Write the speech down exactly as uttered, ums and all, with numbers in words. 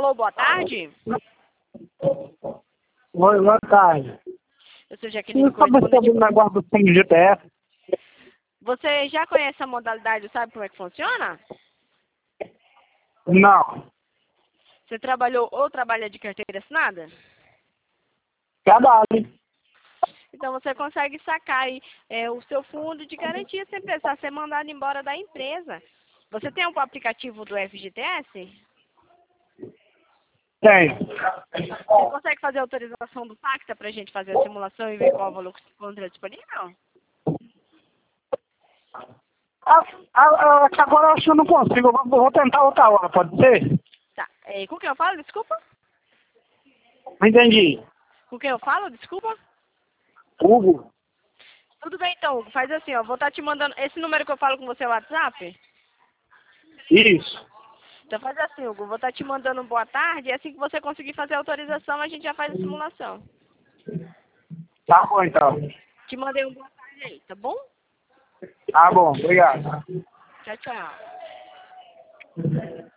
Alô, boa tarde. Oi, boa tarde. Eu sou Jaqueline Eu estava correspondente. sabendo o negócio do P M G T S. Você já conhece a modalidade, sabe como é que funciona? Não. Você trabalhou ou trabalha de carteira assinada? Trabalho. Então você consegue sacar aí, é, o seu fundo de garantia sem precisar ser mandado embora da empresa. Você tem um aplicativo do F G T S? Tenho. Você consegue fazer a autorização do Pacta para a gente fazer a simulação e ver qual o valor que se encontra disponível? Ah, ah, ah, agora eu acho que eu não consigo. Eu vou, vou tentar outra hora, pode ser? Tá. É, com quem eu falo? Desculpa? Não entendi. Com quem eu falo? Desculpa? Hugo? Tudo bem então, Hugo. Faz assim, ó. Vou estar te mandando. Esse número que eu falo com você é o WhatsApp? Isso. Então faz assim, Hugo. Vou estar te mandando um boa tarde. E assim que você conseguir fazer a autorização, a gente já faz a simulação. Tá bom, então. Te mandei um boa tarde aí, tá bom? Tá bom, obrigado. Tchau, tchau.